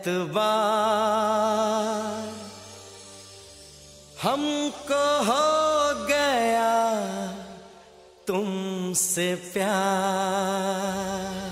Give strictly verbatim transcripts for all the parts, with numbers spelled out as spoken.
एतबार हमको हो गया तुमसे प्यार।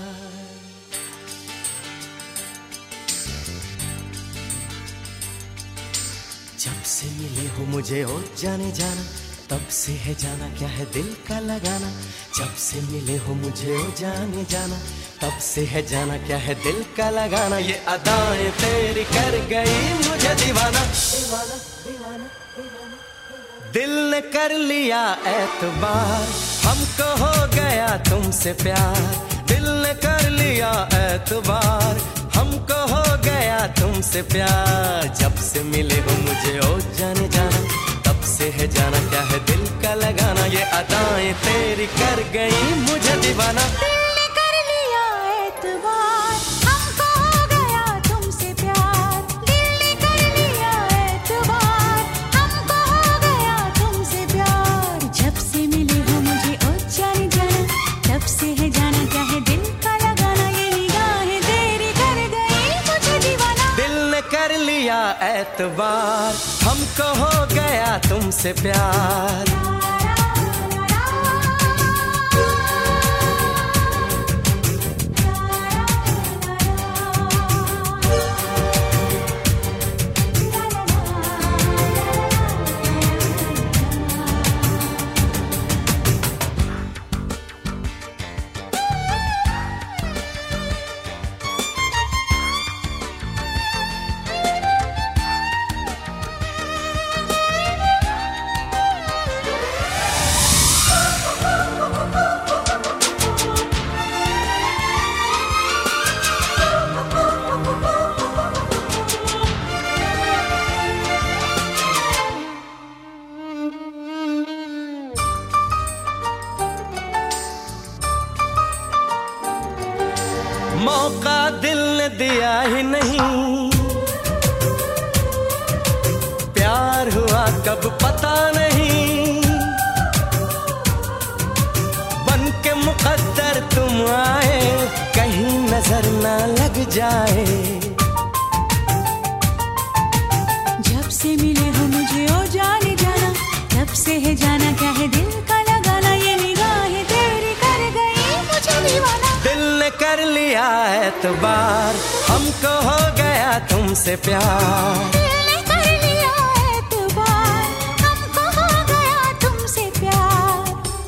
जब से मिले हो मुझे ओ जाने जाना, तब से है जाना क्या है दिल का लगाना। जब से मिले हो मुझे ओ जाने जाना, तब से है जाना क्या है दिल का लगाना। ये अदाएं तेरी कर गई मुझे दीवाना, दीवाना, दीवाना, दीवाना। दिल ने कर लिया एतबार हमको हो गया तुमसे प्यार। दिल ने कर लिया एतबार हमको हो गया तुमसे प्यार। जब से मिले हो मुझे ओ जाने जाना, तब से है जाना क्या है दिल का लगाना। ये अदाएं तेरी कर गई मुझे दीवाना। दिल ने कर लिया एतबार हमको हो गया तुमसे प्यार। दिल ने कर लिया एतबार हमको हो गया तुमसे प्यार। जब से मिले हो मुझे ओ जाने जाना, तब से है जाना क्या है दिल का लगाना। ये निगाहें तेरी कर गई मुझे दीवाना। दिल ने कर लिया एतबार हमको हो गया तुमसे प्यार। मौका दिल ने दिया ही नहीं, प्यार हुआ कब पता नहीं। बन के मुकद्दर तुम आए, कहीं नजर ना लग जाए। जब से मिले हो मुझे ओ जाने जाना, तब से है जाना क्या है दिल का लगाना। ये निगाहें तेरी कर गई मुझे दीवाना। दिल ने कर लिया एतबार हमको हो गया तुमसे प्यार। दिल ने कर लिया एतबार हमको हो गया तुमसे प्यार।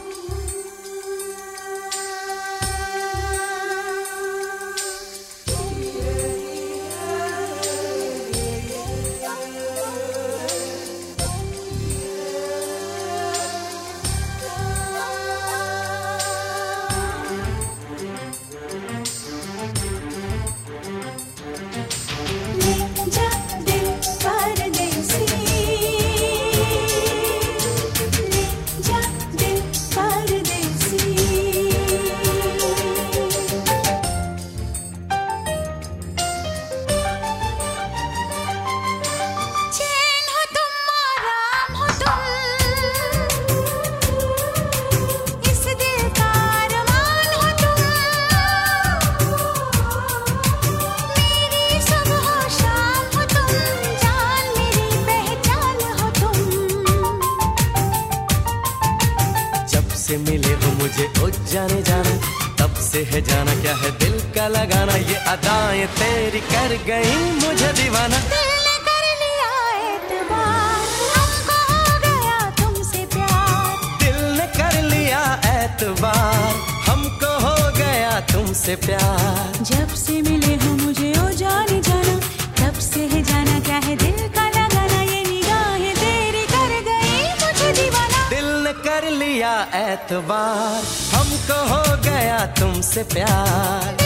से मिले हो मुझे ओ जाने जाना, तब से है जाना क्या है दिल का लगाना। ये अदाएं तेरी कर गई मुझे दीवाना। दिल ने कर लिया एतबार हमको हो गया तुमसे प्यार। दिल ने कर लिया एतबार हमको हो गया तुमसे प्यार। जब से मिले हो मुझे ओ जाने जाना, तब से है जाना क्या है दिल का लगाना। ये निगाहें तेरी कर गई मुझे दीवाना। दिल ने कर लिया एतबार हमको हो गया तुमसे प्यार।